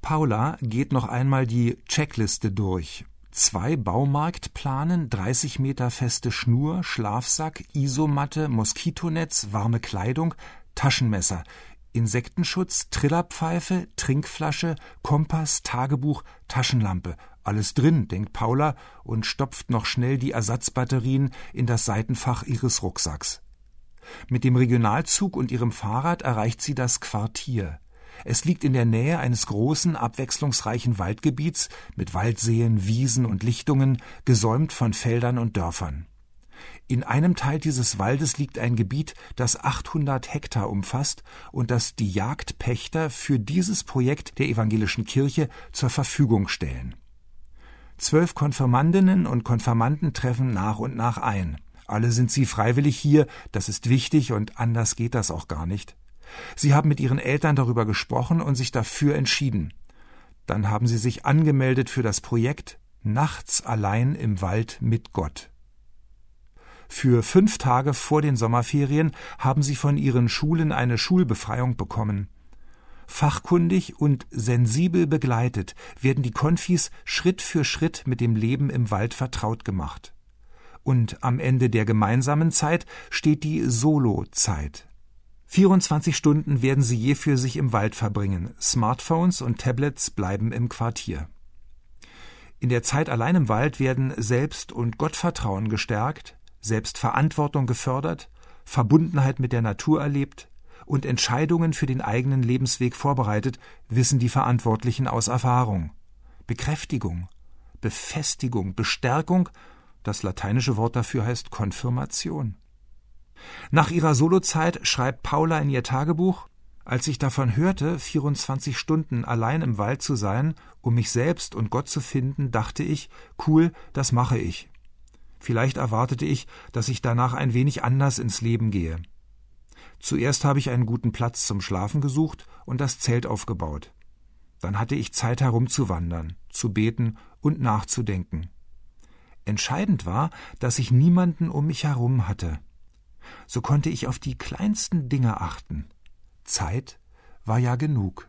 Paula geht noch einmal die Checkliste durch. 2 Baumarktplanen, 30 Meter feste Schnur, Schlafsack, Isomatte, Moskitonetz, warme Kleidung, Taschenmesser, Insektenschutz, Trillerpfeife, Trinkflasche, Kompass, Tagebuch, Taschenlampe. Alles drin, denkt Paula und stopft noch schnell die Ersatzbatterien in das Seitenfach ihres Rucksacks. Mit dem Regionalzug und ihrem Fahrrad erreicht sie das Quartier. Es liegt in der Nähe eines großen, abwechslungsreichen Waldgebiets mit Waldseen, Wiesen und Lichtungen, gesäumt von Feldern und Dörfern. In einem Teil dieses Waldes liegt ein Gebiet, das 800 Hektar umfasst und das die Jagdpächter für dieses Projekt der evangelischen Kirche zur Verfügung stellen. 12 Konfirmandinnen und Konfirmanden treffen nach und nach ein. Alle sind sie freiwillig hier, das ist wichtig und anders geht das auch gar nicht. Sie haben mit ihren Eltern darüber gesprochen und sich dafür entschieden. Dann haben sie sich angemeldet für das Projekt Nachts allein im Wald mit Gott. Für 5 Tage vor den Sommerferien haben sie von ihren Schulen eine Schulbefreiung bekommen. Fachkundig und sensibel begleitet werden die Konfis Schritt für Schritt mit dem Leben im Wald vertraut gemacht. Und am Ende der gemeinsamen Zeit steht die Solo-Zeit. 24 Stunden werden sie je für sich im Wald verbringen. Smartphones und Tablets bleiben im Quartier. In der Zeit allein im Wald werden Selbst- und Gottvertrauen gestärkt, Selbstverantwortung gefördert, Verbundenheit mit der Natur erlebt und Entscheidungen für den eigenen Lebensweg vorbereitet, wissen die Verantwortlichen aus Erfahrung. Bekräftigung, Befestigung, Bestärkung, das lateinische Wort dafür heißt Konfirmation. Nach ihrer Solozeit schreibt Paula in ihr Tagebuch: Als ich davon hörte, 24 Stunden allein im Wald zu sein, um mich selbst und Gott zu finden, dachte ich, cool, das mache ich. Vielleicht erwartete ich, dass ich danach ein wenig anders ins Leben gehe. Zuerst habe ich einen guten Platz zum Schlafen gesucht und das Zelt aufgebaut. Dann hatte ich Zeit herumzuwandern, zu beten und nachzudenken. Entscheidend war, dass ich niemanden um mich herum hatte. So konnte ich auf die kleinsten Dinge achten. Zeit war ja genug.